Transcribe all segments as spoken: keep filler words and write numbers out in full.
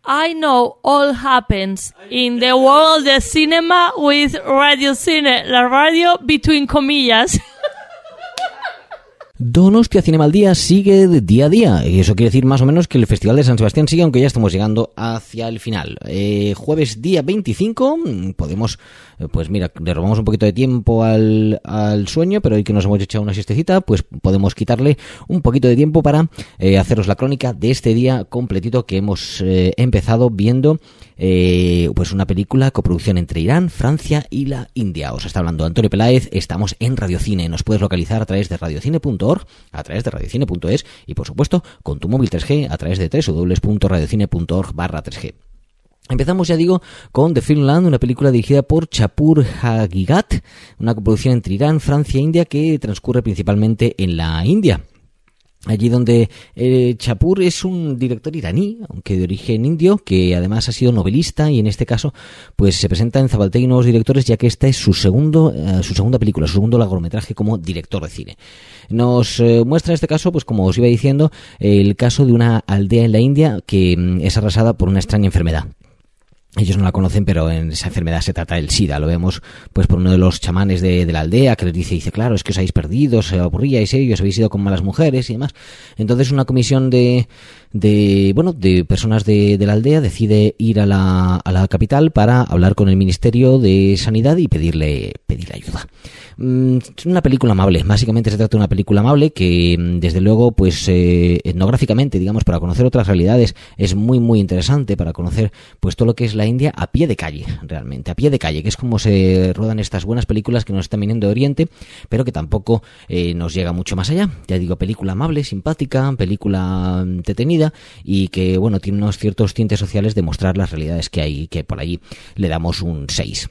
I know all happens in the world of cinema with Radio Cine, la radio between comillas. Donostia Cinema al Día sigue de día a día, y eso quiere decir más o menos que el Festival de San Sebastián sigue, aunque ya estamos llegando hacia el final. Eh, jueves día veinticinco, podemos, pues mira, le robamos un poquito de tiempo al, al sueño, pero hoy que nos hemos echado una siestecita, pues podemos quitarle un poquito de tiempo para eh, haceros la crónica de este día completito que hemos eh, empezado viendo eh, pues una película coproducción entre Irán, Francia y la India. Os está hablando Antonio Peláez, estamos en Radiocine, nos puedes localizar a través de radiocine punto org, a través de radiocine punto es y por supuesto con tu móvil tres G a través de doble u doble u doble u punto radiocine punto org barra tres G. Empezamos, ya digo, con The Filmland, una película dirigida por Chapur Haqiqat, una coproducción entre Irán, Francia e India que transcurre principalmente en la India. Allí donde eh, Chapur es un director iraní, aunque de origen indio, que además ha sido novelista y en este caso pues se presenta en Zabaltegui Nuevos Directores, ya que esta es su segundo eh, su segunda película, su segundo largometraje como director de cine. Nos eh, muestra en este caso, pues como os iba diciendo, el caso de una aldea en la India que mm, es arrasada por una extraña enfermedad. Ellos no la conocen, pero en esa enfermedad se trata del SIDA. Lo vemos pues por uno de los chamanes de, de la aldea que les dice, dice, claro, es que os habéis perdido, os aburríais, ¿eh? Os habéis ido con malas mujeres y demás. Entonces una comisión de, de bueno, de personas de, de la aldea decide ir a la, a la capital para hablar con el Ministerio de Sanidad y pedirle, pedirle ayuda. Es una película amable, básicamente se trata de una película amable que desde luego pues eh, etnográficamente, digamos, para conocer otras realidades es muy muy interesante, para conocer pues todo lo que es la India a pie de calle, realmente, a pie de calle, que es como se rodan estas buenas películas que nos están viniendo de Oriente, pero que tampoco eh, nos llega mucho más allá. Ya digo, película amable, simpática, película entretenida y que bueno, tiene unos ciertos tintes sociales de mostrar las realidades que hay, que por allí le damos un seis.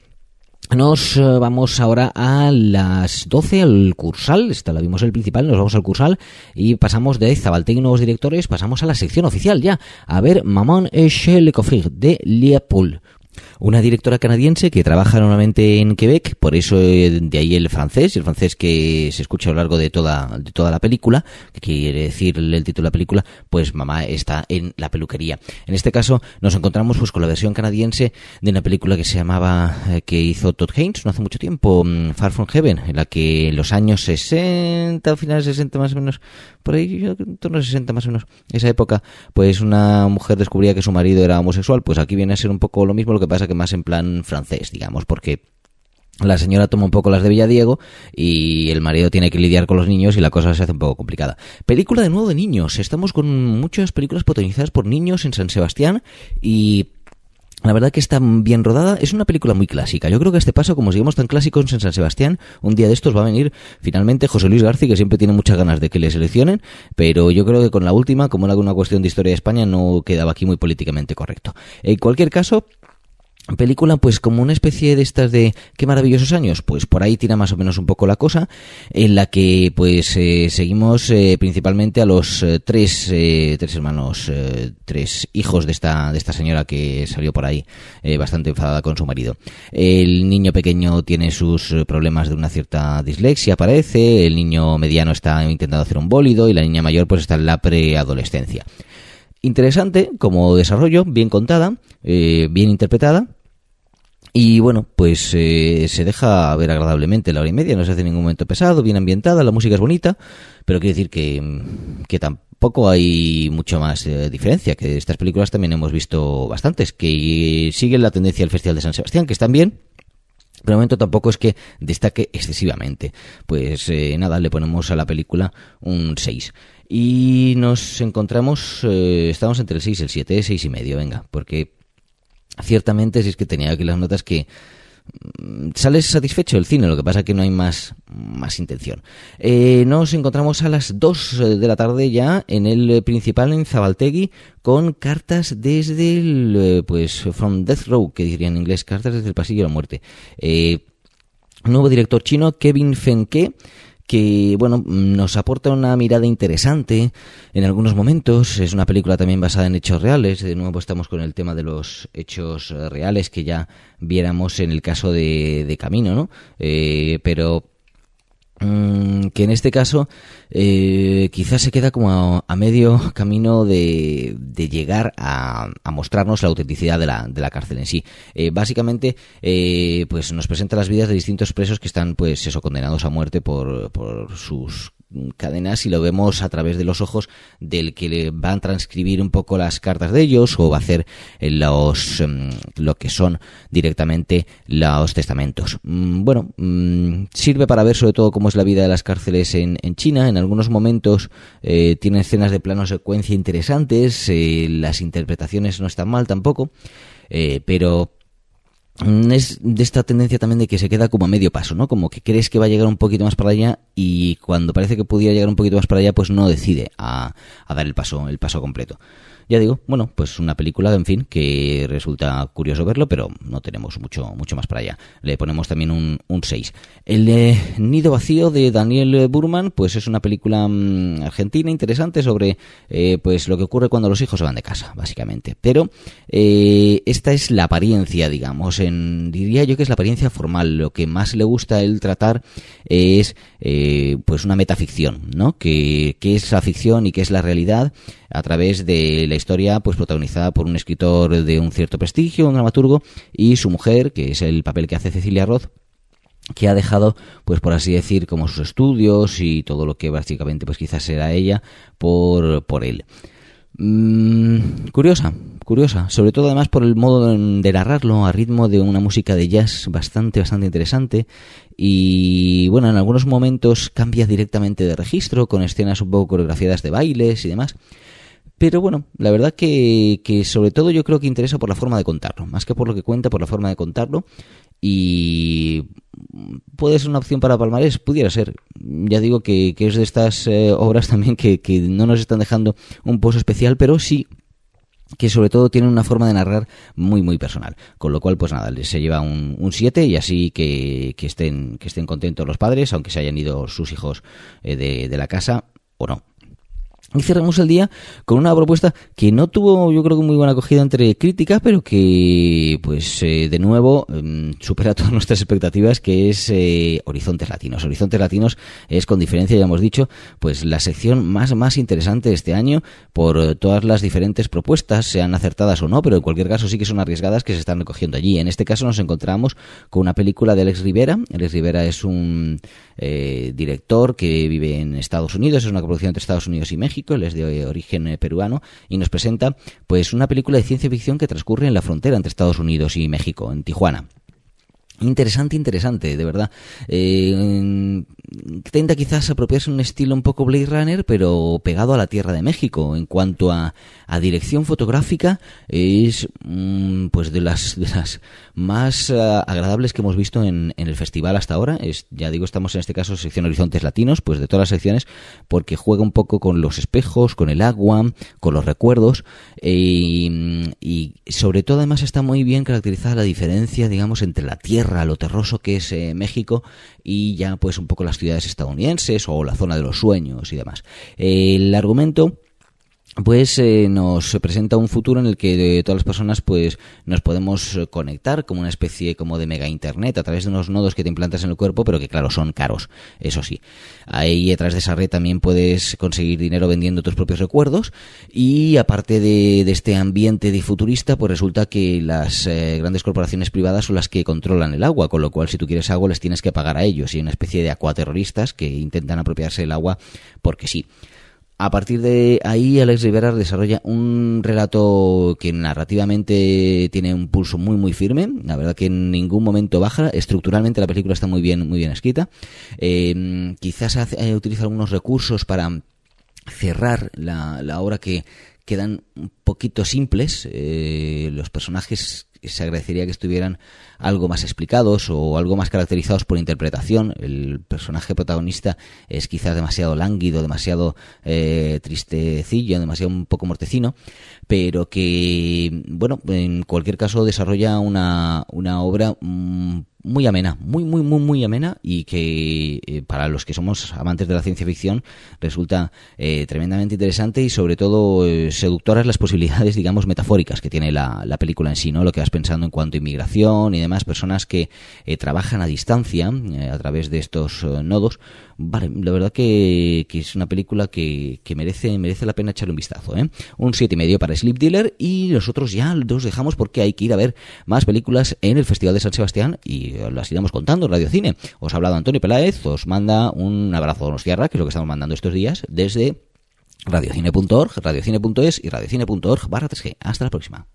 Nos uh, vamos ahora a las doce al Cursal, esta la vimos el principal, nos vamos al Cursal y pasamos de Zabaltegui Nuevos Directores, pasamos a la sección oficial ya, a ver Maman et le Coffre de Leopold. Una directora canadiense que trabaja normalmente en Quebec, por eso de ahí el francés, el francés que se escucha a lo largo de toda de toda la película, que quiere decir el título de la película, pues mamá está en la peluquería. En este caso nos encontramos pues con la versión canadiense de una película que se llamaba, eh, que hizo Todd Haynes no hace mucho tiempo, Far From Heaven, en la que en los años sesenta, finales de sesenta más o menos, por ahí, en torno a sesenta más o menos, esa época, pues una mujer descubría que su marido era homosexual, pues aquí viene a ser un poco lo mismo, lo que pasa que más en plan francés, digamos, porque la señora toma un poco las de Villadiego y el marido tiene que lidiar con los niños y la cosa se hace un poco complicada. Película de nuevo de niños, estamos con muchas películas protagonizadas por niños en San Sebastián y la verdad que está bien rodada, es una película muy clásica. Yo creo que a este paso, como seguimos tan clásicos en San Sebastián, un día de estos va a venir finalmente José Luis García, que siempre tiene muchas ganas de que le seleccionen, pero yo creo que con la última, como era una cuestión de historia de España, no quedaba aquí muy políticamente correcto. En cualquier caso, película pues como una especie de estas de qué maravillosos años, pues por ahí tira más o menos un poco la cosa, en la que pues eh, seguimos eh, principalmente a los eh, tres eh, tres hermanos, eh, tres hijos de esta de esta señora que salió por ahí eh, bastante enfadada con su marido. El niño pequeño tiene sus problemas de una cierta dislexia, parece, el niño mediano está intentando hacer un bólido y la niña mayor pues está en la preadolescencia. Interesante como desarrollo, bien contada, eh, bien interpretada y bueno, pues eh, se deja ver agradablemente la hora y media, no se hace ningún momento pesado, bien ambientada, la música es bonita, pero quiere decir que, que tampoco hay mucho más eh, diferencia, que estas películas también hemos visto bastantes, que siguen la tendencia del Festival de San Sebastián, que están bien, pero de momento tampoco es que destaque excesivamente. Pues eh, nada, le ponemos a la película un seis. Y nos encontramos, eh, estamos entre el seis y el siete, seis y medio, venga, porque ciertamente si es que tenía aquí las notas que mmm, sales satisfecho del cine, lo que pasa es que no hay más, más intención. Eh, nos encontramos a las dos de la tarde ya en el principal en Zabaltegui con cartas desde el, pues, From Death Row, que diría en inglés, cartas desde el pasillo de la muerte. Eh, nuevo director chino, Kevin Fenke, que bueno, nos aporta una mirada interesante en algunos momentos. Es una película también basada en hechos reales. De nuevo estamos con el tema de los hechos reales que ya viéramos en el caso de, de Camino, ¿no? Eh, pero que en este caso eh, quizás se queda como a, a medio camino de, de llegar a, a mostrarnos la autenticidad de la, de la cárcel en sí. Eh, básicamente, eh, pues nos presenta las vidas de distintos presos que están, pues eso, condenados a muerte por, por sus cadenas, y lo vemos a través de los ojos del que le van a transcribir un poco las cartas de ellos, o va a hacer los um, lo que son directamente los testamentos. Mm, bueno, mm, sirve para ver sobre todo cómo es la vida de las cárceles en, en China. En algunos momentos eh, tiene escenas de plano secuencia interesantes, eh, las interpretaciones no están mal tampoco, eh, pero es de esta tendencia también de que se queda como a medio paso, ¿no? Como que crees que va a llegar un poquito más para allá, y cuando parece que pudiera llegar un poquito más para allá, pues no decide a, a dar el paso, el paso completo. Ya digo, bueno, pues una película, en fin, que resulta curioso verlo, pero no tenemos mucho mucho más para allá. Le ponemos también un, un seis. El de Nido Vacío, de Daniel Burman, pues es una película mmm, argentina interesante sobre eh, pues lo que ocurre cuando los hijos se van de casa, básicamente. Pero eh, esta es la apariencia, digamos, en, diría yo que es la apariencia formal. Lo que más le gusta a él tratar es eh, pues una metaficción, ¿no? Que, que es la ficción y que es la realidad, a través de la historia pues protagonizada por un escritor de un cierto prestigio, un dramaturgo, y su mujer, que es el papel que hace Cecilia Roth, que ha dejado, pues por así decir, como sus estudios y todo lo que básicamente pues quizás era ella por, por él. Mm, curiosa, curiosa, sobre todo además por el modo de narrarlo, a ritmo de una música de jazz bastante, bastante interesante. Y bueno, en algunos momentos cambia directamente de registro, con escenas un poco coreografiadas de bailes y demás. Pero bueno, la verdad que, que sobre todo yo creo que interesa por la forma de contarlo, más que por lo que cuenta, por la forma de contarlo. Y puede ser una opción para palmarés, pudiera ser. Ya digo que, que es de estas eh, obras también que, que no nos están dejando un pozo especial, pero sí que sobre todo tienen una forma de narrar muy muy personal, con lo cual pues nada, se lleva un, un siete, y así que, que estén que estén contentos los padres, aunque se hayan ido sus hijos eh, de, de la casa o no. Y cerramos el día con una propuesta que no tuvo, yo creo que muy buena acogida entre críticas, pero que, pues, eh, de nuevo, eh, supera todas nuestras expectativas, que es eh, Horizontes Latinos. Horizontes Latinos es, con diferencia, ya hemos dicho, pues la sección más, más interesante de este año, por todas las diferentes propuestas, sean acertadas o no, pero en cualquier caso sí que son arriesgadas, que se están recogiendo allí. En este caso nos encontramos con una película de Alex Rivera. Alex Rivera es un eh, director que vive en Estados Unidos, es una coproducción entre Estados Unidos y México. Él es de origen peruano, y nos presenta pues una película de ciencia ficción que transcurre en la frontera entre Estados Unidos y México, en Tijuana. Interesante, interesante, de verdad. Eh, intenta quizás apropiarse un estilo un poco Blade Runner, pero pegado a la Tierra de México. En cuanto a, a dirección fotográfica, es mm, pues de las de las más uh, agradables que hemos visto en, en el festival hasta ahora. Es, ya digo, estamos en este caso sección Horizontes Latinos, pues de todas las secciones, porque juega un poco con los espejos, con el agua, con los recuerdos, eh, y sobre todo además está muy bien caracterizada la diferencia, digamos, entre la Tierra, lo terroso que es eh, México, y ya pues un poco las ciudades estadounidenses o la zona de los sueños y demás. Eh, el argumento pues eh, nos presenta un futuro en el que eh, todas las personas pues nos podemos conectar como una especie como de mega internet a través de unos nodos que te implantas en el cuerpo, pero que claro, son caros, eso sí. Ahí detrás de esa red también puedes conseguir dinero vendiendo tus propios recuerdos, y aparte de, de este ambiente de futurista, pues resulta que las eh, grandes corporaciones privadas son las que controlan el agua, con lo cual si tú quieres agua les tienes que pagar a ellos, y hay una especie de acuaterroristas que intentan apropiarse del agua porque sí. A partir de ahí, Alex Rivera desarrolla un relato que narrativamente tiene un pulso muy muy firme. La verdad que en ningún momento baja. Estructuralmente la película está muy bien muy bien escrita. Eh, quizás hace, eh, utiliza algunos recursos para cerrar la, la obra que quedan un poquito simples. Eh, los personajes se agradecería que estuvieran algo más explicados o algo más caracterizados por interpretación. El personaje protagonista es quizás demasiado lánguido, demasiado eh, tristecillo, demasiado un poco mortecino, pero que, bueno, en cualquier caso desarrolla una, una obra mmm, muy amena, muy, muy, muy, muy amena, y que eh, para los que somos amantes de la ciencia ficción resulta eh, tremendamente interesante y sobre todo eh, seductoras las posibilidades, digamos, metafóricas que tiene la, la película en sí, ¿no? Lo que vas pensando en cuanto a inmigración y demás, personas que eh, trabajan a distancia eh, a través de estos eh, nodos. Vale, la verdad que, que es una película que, que merece, merece la pena echarle un vistazo, ¿eh? Un siete y medio para Sleep Dealer, y nosotros ya los dejamos porque hay que ir a ver más películas en el Festival de San Sebastián y las iremos contando en Radio Cine. Os ha hablado Antonio Peláez, os manda un abrazo a nos tierra, que es lo que estamos mandando estos días, desde radiocine punto org, radiocine punto es y radiocine punto org barra tres G. Hasta la próxima.